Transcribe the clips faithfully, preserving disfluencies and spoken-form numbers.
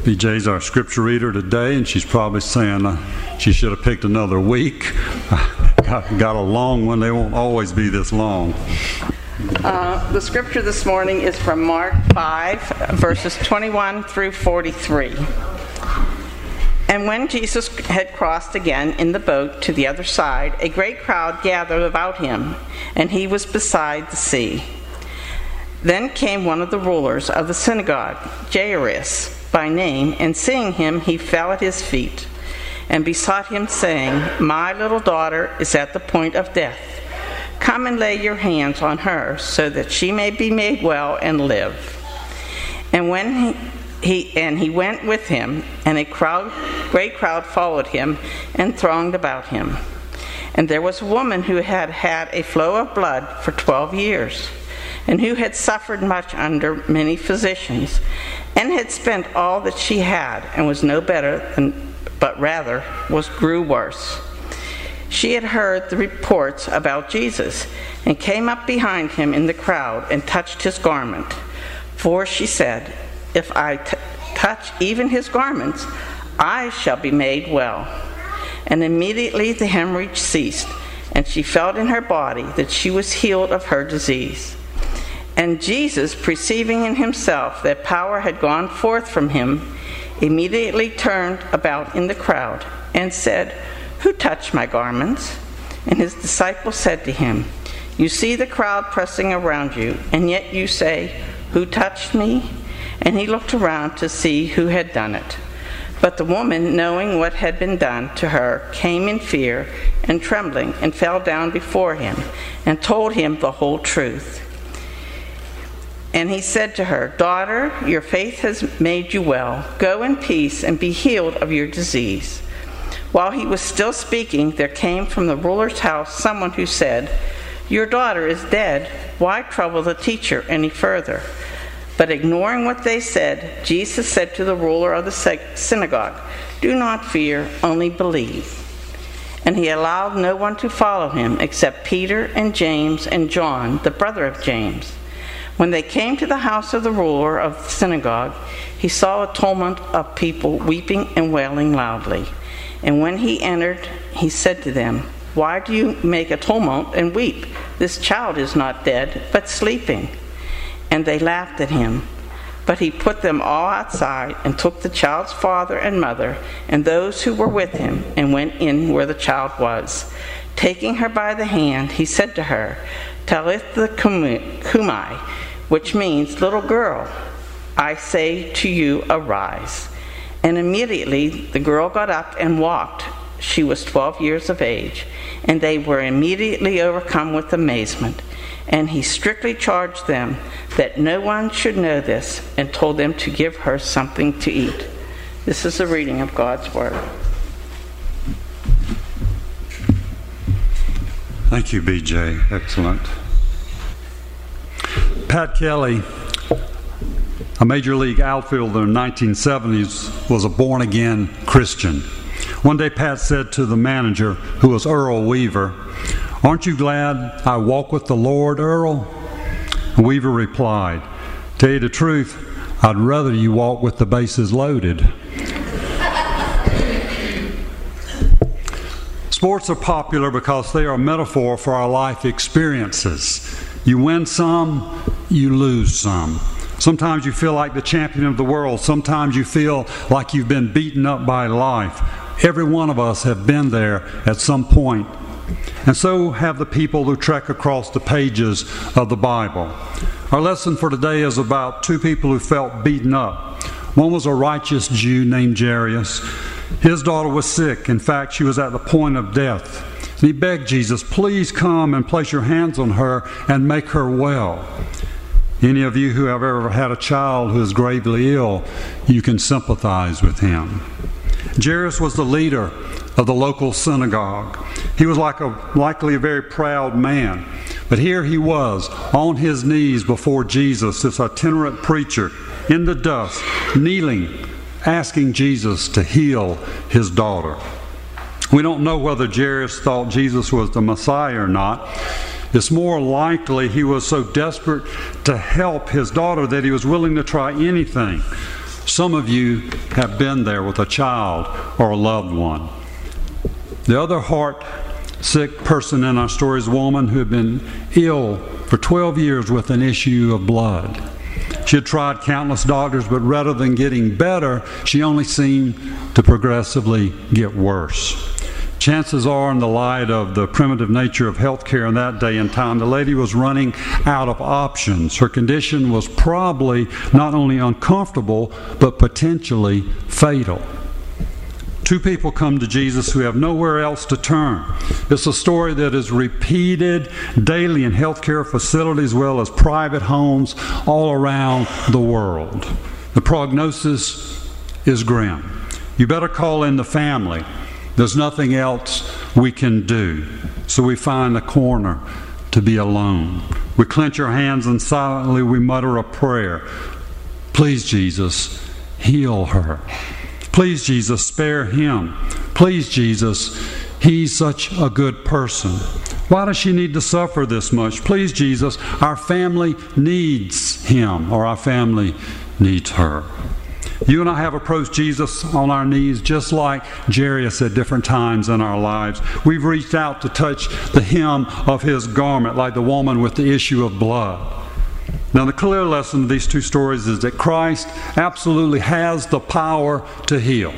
B J's our scripture reader today, and she's probably saying uh, she should have picked another week. got, got a long one. They won't always be this long. Uh, the scripture this morning is from Mark five, verses twenty-one through forty-three. And when Jesus had crossed again in the boat to the other side, a great crowd gathered about him, and he was beside the sea. Then came one of the rulers of the synagogue, Jairus by name, and seeing him, he fell at his feet and besought him, saying, "My little daughter is at the point of death. Come and lay your hands on her, so that she may be made well and live." And when he, he and he went with him, and a crowd, great crowd followed him and thronged about him. And there was a woman who had had a flow of blood for twelve years, and who had suffered much under many physicians, and had spent all that she had, and was no better, than, but rather was grew worse. She had heard the reports about Jesus, and came up behind him in the crowd, and touched his garment. For she said, "If I t- touch even his garments, I shall be made well." And immediately the hemorrhage ceased, and she felt in her body that she was healed of her disease. And Jesus, perceiving in himself that power had gone forth from him, immediately turned about in the crowd and said, "Who touched my garments?" And his disciples said to him, "You see the crowd pressing around you, and yet you say, 'Who touched me?'" And he looked around to see who had done it. But the woman, knowing what had been done to her, came in fear and trembling, and fell down before him, and told him the whole truth. And he said to her, "Daughter, your faith has made you well. Go in peace and be healed of your disease." While he was still speaking, there came from the ruler's house someone who said, "Your daughter is dead. Why trouble the teacher any further?" But ignoring what they said, Jesus said to the ruler of the synagogue, "Do not fear, only believe." And he allowed no one to follow him except Peter and James and John, the brother of James. When they came to the house of the ruler of the synagogue, he saw a tumult of people weeping and wailing loudly. And when he entered, he said to them, "Why do you make a tumult and weep? This child is not dead, but sleeping." And they laughed at him. But he put them all outside, and took the child's father and mother and those who were with him, and went in where the child was. Taking her by the hand, he said to her, "Talitha cumi," which means, "Little girl, I say to you, arise." And immediately the girl got up and walked. She was twelve years of age, and they were immediately overcome with amazement. And he strictly charged them that no one should know this, and told them to give her something to eat. This is the reading of God's Word. Thank you, B J. Excellent. Pat Kelly, a Major League outfielder in the nineteen seventies, was a born-again Christian. One day Pat said to the manager, who was Earl Weaver, "Aren't you glad I walk with the Lord, Earl?" And Weaver replied, "Tell you the truth, I'd rather you walk with the bases loaded." Sports are popular because they are a metaphor for our life experiences. You win some, you lose some. Sometimes you feel like the champion of the world. Sometimes you feel like you've been beaten up by life. Every one of us have been there at some point. And so have the people who trek across the pages of the Bible. Our lesson for today is about two people who felt beaten up. One was a righteous Jew named Jairus. His daughter was sick. In fact, she was at the point of death. And he begged Jesus, "Please come and place your hands on her and make her well." Any of you who have ever had a child who is gravely ill, you can sympathize with him. Jairus was the leader of the local synagogue. He was like a, likely a very proud man. But here he was, on his knees before Jesus, this itinerant preacher, in the dust, kneeling, asking Jesus to heal his daughter. We don't know whether Jairus thought Jesus was the Messiah or not. It's more likely he was so desperate to help his daughter that he was willing to try anything. Some of you have been there with a child or a loved one. The other heart sick person in our story is a woman who had been ill for twelve years with an issue of blood. She had tried countless doctors, but rather than getting better, she only seemed to progressively get worse. Chances are, in the light of the primitive nature of healthcare in that day and time, the lady was running out of options. Her condition was probably not only uncomfortable, but potentially fatal. Two people come to Jesus who have nowhere else to turn. It's a story that is repeated daily in healthcare facilities as well as private homes all around the world. The prognosis is grim. You better call in the family. There's nothing else we can do. So we find a corner to be alone. We clench our hands and silently we mutter a prayer. Please, Jesus, heal her. Please, Jesus, spare him. Please, Jesus, he's such a good person. Why does she need to suffer this much? Please, Jesus, our family needs him, or our family needs her. You and I have approached Jesus on our knees just like Jairus at different times in our lives. We've reached out to touch the hem of his garment like the woman with the issue of blood. Now, the clear lesson of these two stories is that Christ absolutely has the power to heal.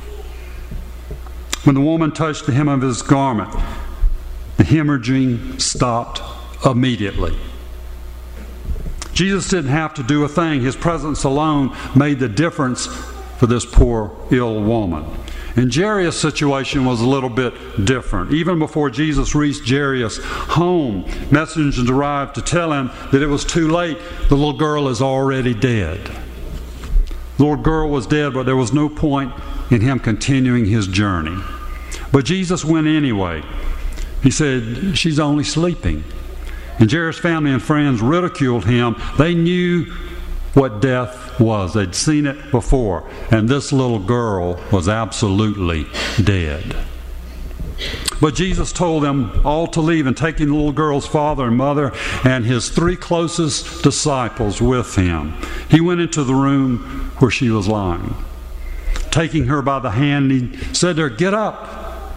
When the woman touched the hem of his garment, the hemorrhaging stopped immediately. Jesus didn't have to do a thing. His presence alone made the difference for this poor, ill woman. And Jairus' situation was a little bit different. Even before Jesus reached Jairus' home, messengers arrived to tell him that it was too late. The little girl is already dead. The little girl was dead, but there was no point in him continuing his journey. But Jesus went anyway. He said, she's only sleeping. And Jairus' family and friends ridiculed him. They knew what death was. They'd seen it before. And this little girl was absolutely dead. But Jesus told them all to leave, and taking the little girl's father and mother and his three closest disciples with him, he went into the room where she was lying. Taking her by the hand, he said to her, "Get up."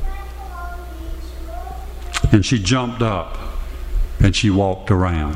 And she jumped up. And she walked around.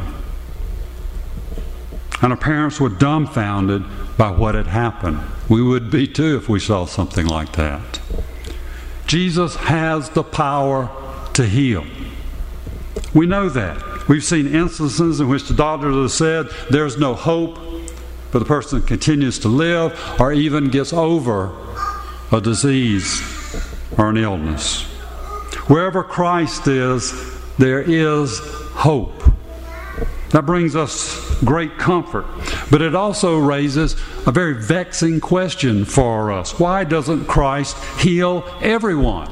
And her parents were dumbfounded by what had happened. We would be too if we saw something like that. Jesus has the power to heal. We know that. We've seen instances in which the doctors have said there's no hope, but the person continues to live or even gets over a disease or an illness. Wherever Christ is, there is hope. That brings us great comfort. But it also raises a very vexing question for us. Why doesn't Christ heal everyone?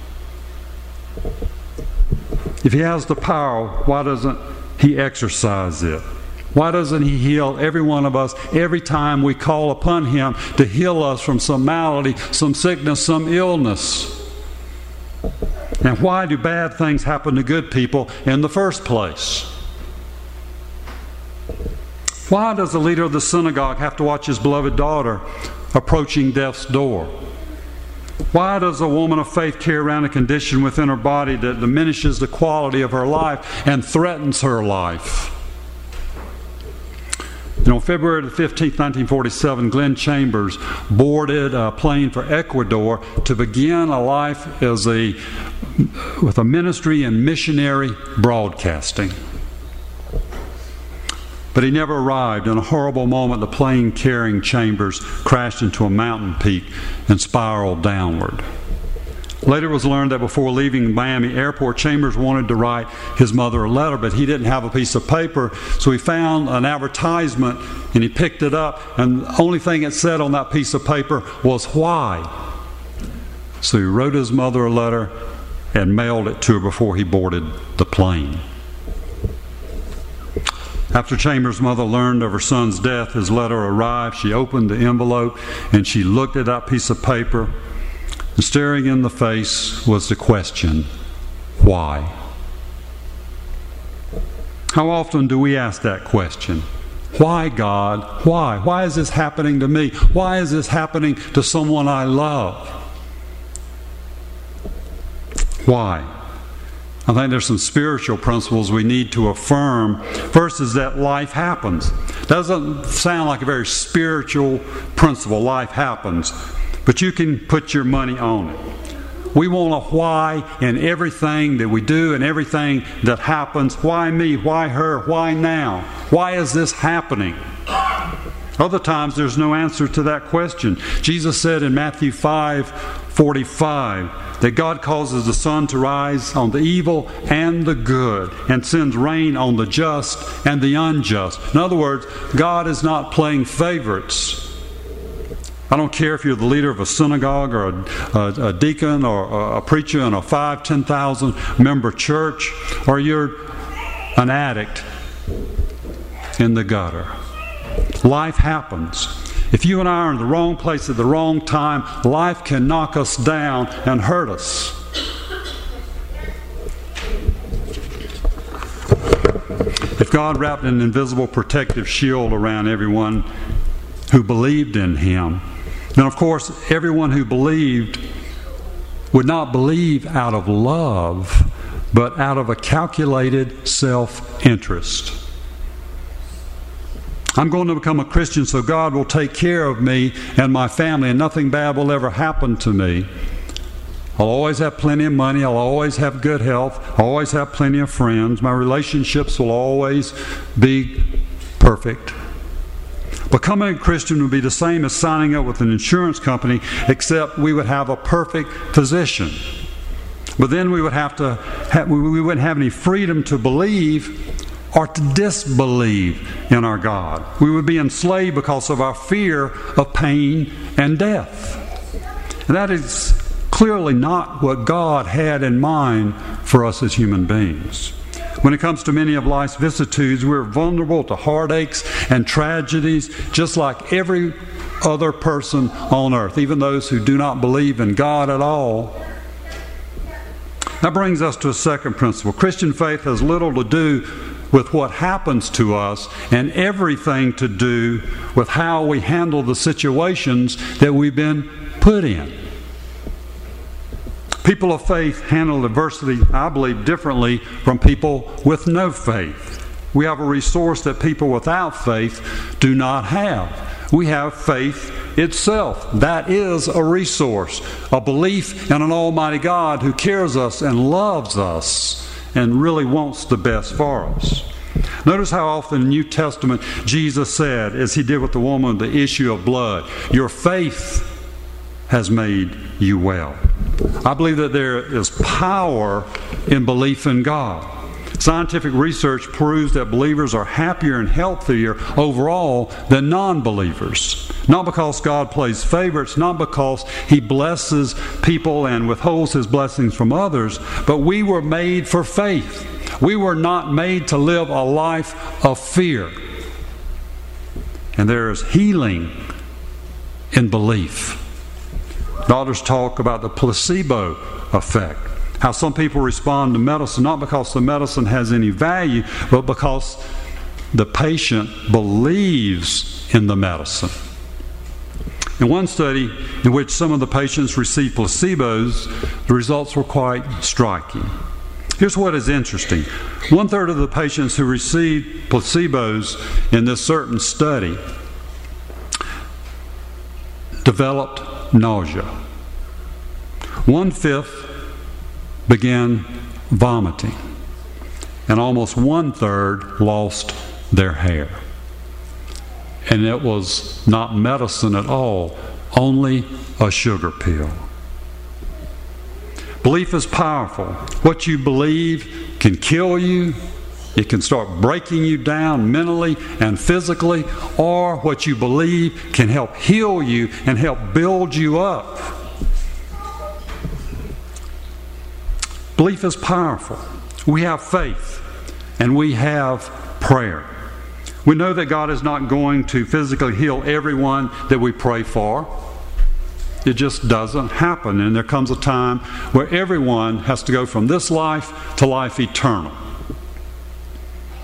If he has the power, why doesn't he exercise it? Why doesn't he heal every one of us every time we call upon him to heal us from some malady, some sickness, some illness? And why do bad things happen to good people in the first place? Why does the leader of the synagogue have to watch his beloved daughter approaching death's door? Why does a woman of faith carry around a condition within her body that diminishes the quality of her life and threatens her life? You know, on February the fifteenth, nineteen forty-seven, Glenn Chambers boarded a plane for Ecuador to begin a life as a with a ministry in missionary broadcasting. But he never arrived. In a horrible moment, the plane carrying Chambers crashed into a mountain peak and spiraled downward. Later it was learned that before leaving Miami Airport, Chambers wanted to write his mother a letter, but he didn't have a piece of paper, so he found an advertisement and he picked it up, and the only thing it said on that piece of paper was why. So he wrote his mother a letter and mailed it to her before he boarded the plane. After Chambers' mother learned of her son's death, his letter arrived. She opened the envelope and she looked at that piece of paper. And staring in the face was the question, why? How often do we ask that question? Why, God? Why? Why is this happening to me? Why is this happening to someone I love? Why? I think there's some spiritual principles we need to affirm. First is that life happens. Doesn't sound like a very spiritual principle. Life happens. But you can put your money on it. We want a why in everything that we do and everything that happens. Why me? Why her? Why now? Why is this happening? Other times there's no answer to that question. Jesus said in Matthew five forty-five that God causes the sun to rise on the evil and the good and sends rain on the just and the unjust. In other words, God is not playing favorites. I don't care if you're the leader of a synagogue or a, a, a deacon or a, a preacher in a five, ten thousand member church, or you're an addict in the gutter. Life happens. If you and I are in the wrong place at the wrong time, life can knock us down and hurt us. If God wrapped an invisible protective shield around everyone who believed in Him, then of course everyone who believed would not believe out of love, but out of a calculated self-interest. I'm going to become a Christian so God will take care of me and my family and nothing bad will ever happen to me. I'll always have plenty of money. I'll always have good health. I'll always have plenty of friends. My relationships will always be perfect. Becoming a Christian would be the same as signing up with an insurance company, except we would have a perfect physician. But then we would have to have, we wouldn't have any freedom to believe or to disbelieve in our God. We would be enslaved because of our fear of pain and death. And that is clearly not what God had in mind for us as human beings. When it comes to many of life's vicissitudes, we're vulnerable to heartaches and tragedies just like every other person on earth, even those who do not believe in God at all. That brings us to a second principle. Christian faith has little to do with what happens to us and everything to do with how we handle the situations that we've been put in. People of faith handle adversity, I believe, differently from people with no faith. We have a resource that people without faith do not have. We have faith itself. That is a resource, a belief in an almighty God who cares us and loves us and really wants the best for us. Notice how often in the New Testament Jesus said, as He did with the woman with the issue of blood, your faith has made you well. I believe that there is power in belief in God. Scientific research proves that believers are happier and healthier overall than non-believers. Not because God plays favorites, not because He blesses people and withholds His blessings from others, but we were made for faith. We were not made to live a life of fear. And there is healing in belief. Doctors talk about the placebo effect. How some people respond to medicine not because the medicine has any value, but because the patient believes in the medicine. In one study in which some of the patients received placebos, the results were quite striking. Here's what is interesting. One third of the patients who received placebos in this certain study developed nausea. One-fifth began vomiting, and almost one-third lost their hair. And it was not medicine at all, only a sugar pill. Belief is powerful. What you believe can kill you. It can start breaking you down mentally and physically, or what you believe can help heal you and help build you up. Belief is powerful. We have faith and we have prayer. We know that God is not going to physically heal everyone that we pray for. It just doesn't happen. And there comes a time where everyone has to go from this life to life eternal.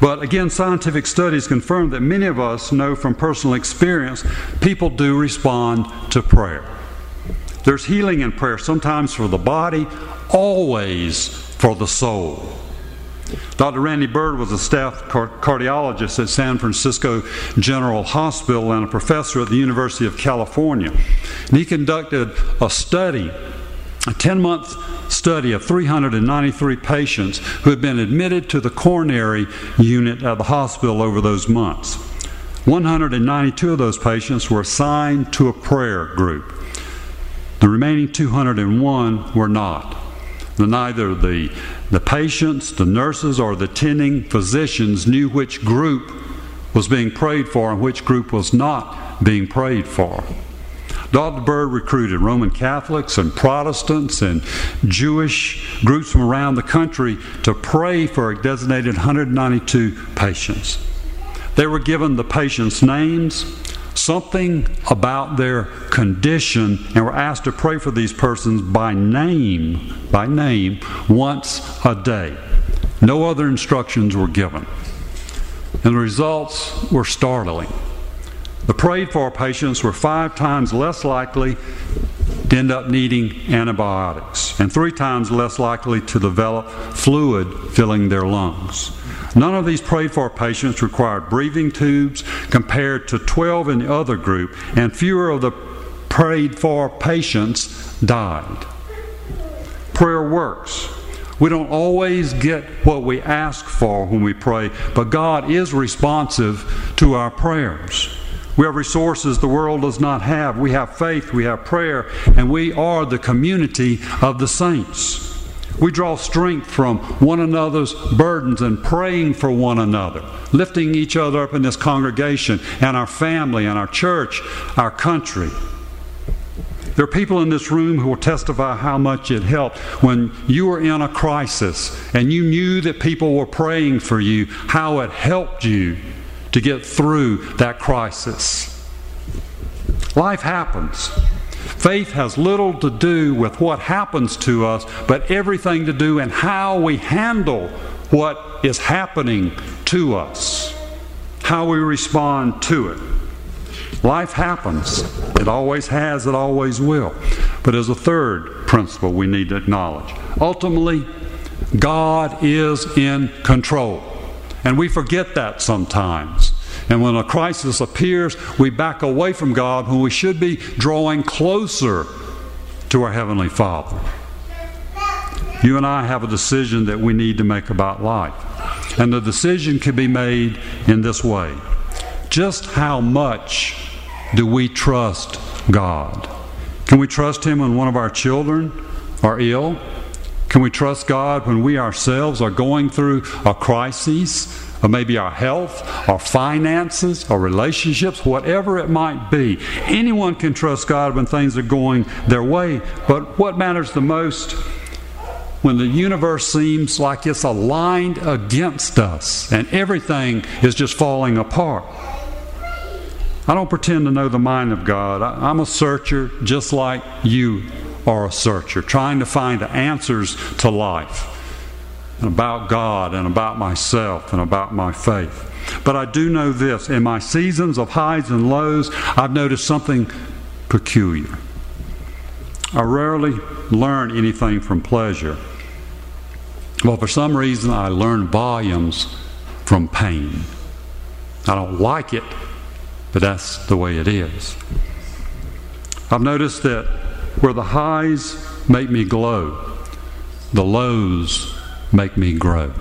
But again, scientific studies confirm that many of us know from personal experience, people do respond to prayer. There's healing in prayer, sometimes for the body, always for the soul. Doctor Randy Bird was a staff cardiologist at San Francisco General Hospital and a professor at the University of California. And he conducted a study, a ten-month study of three hundred ninety-three patients who had been admitted to the coronary unit at the hospital over those months. one hundred ninety-two of those patients were assigned to a prayer group. The remaining two hundred one were not. Neither the, the patients, the nurses, or the attending physicians knew which group was being prayed for and which group was not being prayed for. Doctor Bird recruited Roman Catholics and Protestants and Jewish groups from around the country to pray for a designated one hundred ninety-two patients. They were given the patients' names, something about their condition, and were asked to pray for these persons by name, by name, once a day. No other instructions were given. And the results were startling. The prayed for patients were five times less likely to end up needing antibiotics and three times less likely to develop fluid filling their lungs. None of these prayed for patients required breathing tubes compared to twelve in the other group, and fewer of the prayed for patients died. Prayer works. We don't always get what we ask for when we pray, but God is responsive to our prayers. We have resources the world does not have. We have faith, we have prayer, and we are the community of the saints. We draw strength from one another's burdens and praying for one another, lifting each other up in this congregation and our family and our church, our country. There are people in this room who will testify how much it helped when you were in a crisis and you knew that people were praying for you, how it helped you to get through that crisis. Life happens. Faith has little to do with what happens to us, but everything to do in how we handle what is happening to us, how we respond to it. Life happens. It always has, it always will. But there's a third principle we need to acknowledge. Ultimately, God is in control. And we forget that sometimes. And when a crisis appears, we back away from God when we should be drawing closer to our Heavenly Father. You and I have a decision that we need to make about life. And the decision can be made in this way. Just how much do we trust God? Can we trust Him when one of our children are ill? Can we trust God when we ourselves are going through a crisis? Or maybe our health, our finances, our relationships, whatever it might be. Anyone can trust God when things are going their way. But what matters the most when the universe seems like it's aligned against us and everything is just falling apart? I don't pretend to know the mind of God. I'm a searcher just like you are a searcher, trying to find the answers to life. And about God and about myself and about my faith. But I do know this. In my seasons of highs and lows, I've noticed something peculiar. I rarely learn anything from pleasure. Well, for some reason, I learn volumes from pain. I don't like it, but that's the way it is. I've noticed that where the highs make me glow, the lows make me grow.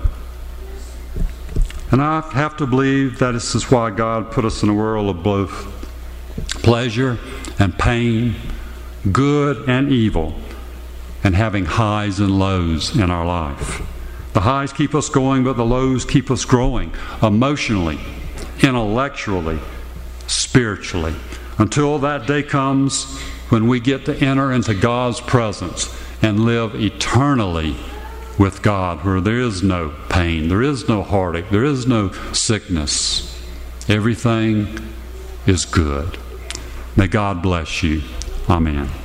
And I have to believe that this is why God put us in a world of both pleasure and pain, good and evil, and having highs and lows in our life. The highs keep us going, but the lows keep us growing emotionally, intellectually, spiritually, until that day comes when we get to enter into God's presence and live eternally with God, where there is no pain, there is no heartache, there is no sickness. Everything is good. May God bless you. Amen.